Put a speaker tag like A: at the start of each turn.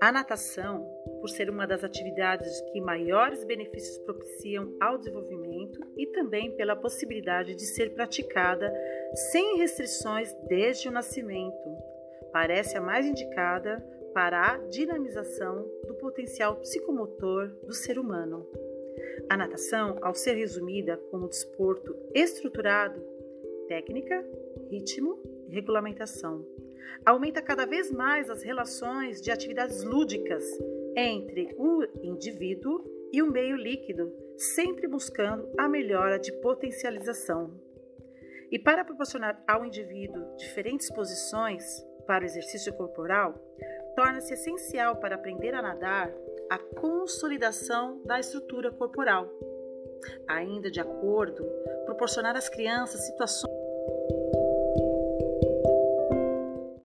A: A natação, por ser uma das atividades que maiores benefícios propiciam ao desenvolvimento e também pela possibilidade de ser praticada sem restrições desde o nascimento, parece a mais indicada para a dinamização do potencial psicomotor do ser humano. A natação, ao ser resumida como desporto estruturado, técnica, ritmo e regulamentação, aumenta cada vez mais as relações de atividades lúdicas entre o indivíduo e o meio líquido, sempre buscando a melhora de potencialização. E para proporcionar ao indivíduo diferentes posições para o exercício corporal, torna-se essencial para aprender a nadar a consolidação da estrutura corporal. Ainda de acordo, proporcionar às crianças situações